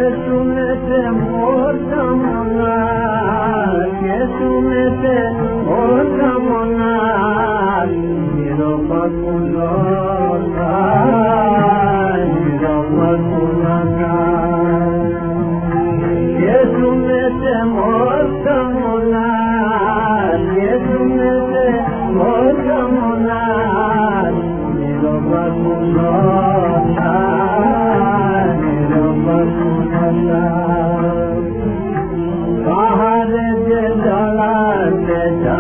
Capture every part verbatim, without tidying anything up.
सुनते मोर तमन्ना के सुनते मोर तमन्ना निरो पकुला निरो पकुला के सुनते मोर तमन्ना के सुनते मोर तमन्ना निरो पकुला बाहर जे जलाते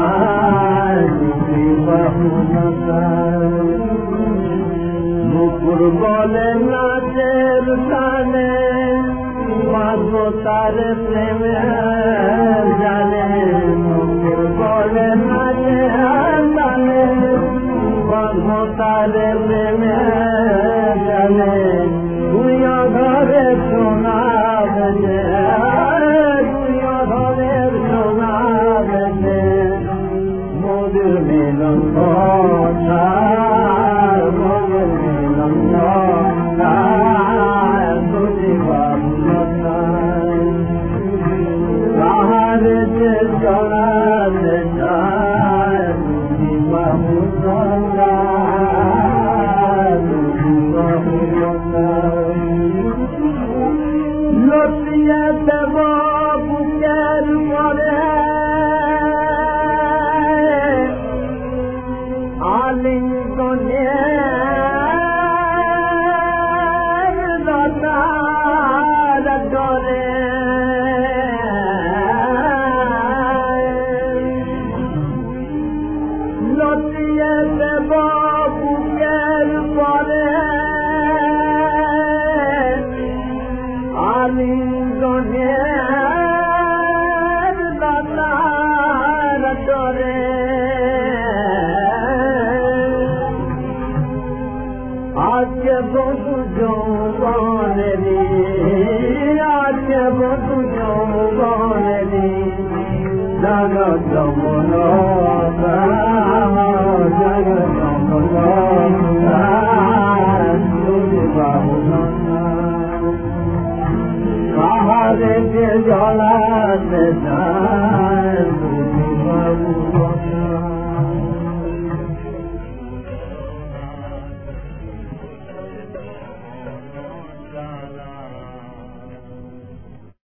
मुकुर बोले नाचेर ताने माधो तारे प्रेम जाने मुकुर बोले नाचे ताने माधो तारे प्रेम जाने दुनिया घरे सोना बजे दुनिया घरे सोना बजे मोदिर मिलन होता मोदिर मिलन होता तुझे बाबूता बाहर से चला देता तुझे बाबूता Lotia de babu ker pare alingone data dore Lotia de babu ker pare आके बहु जौवानरी आके बहु जौवानरी दाना जमुना